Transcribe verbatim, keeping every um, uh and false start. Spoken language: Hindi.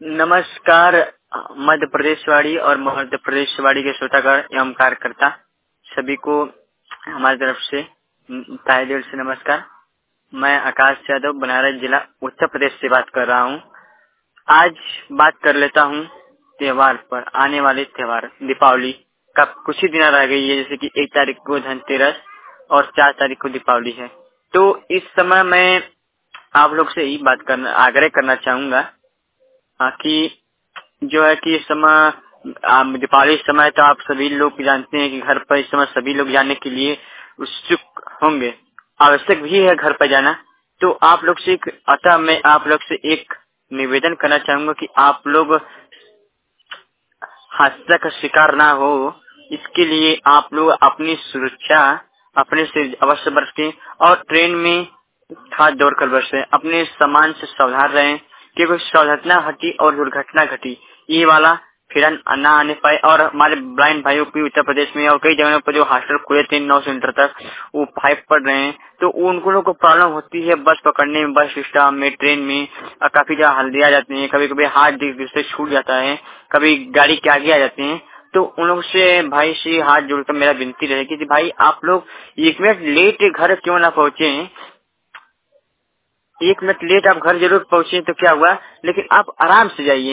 नमस्कार। मध्य प्रदेशवाड़ी और मध्य प्रदेशवाड़ी के श्रोतागण एवं कार्यकर्ता सभी को हमारी तरफ से तहे दिल से नमस्कार। मैं आकाश यादव बनारस जिला उत्तर प्रदेश से बात कर रहा हूँ। आज बात कर लेता हूँ त्योहार पर। आने वाले त्योहार दीपावली का कुछ ही दिन रह गई है, जैसे कि एक तारीख को धनतेरस और चार तारीख को दीपावली है। तो इस समय मैं आप लोग से ही बात करना आग्रह करना चाहूंगा कि जो है कि इस समय दीपावली समय तो आप सभी लोग जानते हैं कि घर पर इस समय सभी लोग जाने के लिए उत्सुक होंगे, आवश्यक भी है घर पर जाना। तो आप लोग से एक अतः मैं आप लोग से एक निवेदन करना चाहूंगा कि आप लोग हादसा का शिकार ना हो, इसके लिए आप लोग अपनी सुरक्षा अपने से अवश्य बरतें और ट्रेन में खास दौड़ कर बरसें। अपने सामान से सावधान रहें कि कोई सावधानता घटी और दुर्घटना घटी ये वाला फिर न आने पाए। और हमारे ब्लाइंड भाइयों की उत्तर प्रदेश में और कई जगहों पर जो हॉस्टल खुले थे नौ सेंटर तक वो फाइव पढ़ रहे हैं, तो उनको लोग को प्रॉब्लम होती है बस पकड़ने में, बस सिस्टम में, ट्रेन में। काफी जगह हल्दी आ जाते हैं, कभी कभी हाथ से छूट जाता है, कभी गाड़ी के आगे आ जाते हैं। तो उन लोग से भाई से हाथ जोड़कर मेरा विनती रहेगी कि भाई आप लोग एक मिनट लेट घर क्यों ना पहुंचे, एक मिनट लेट आप घर जरूर पहुंचे तो क्या हुआ, लेकिन आप आराम से जाइए।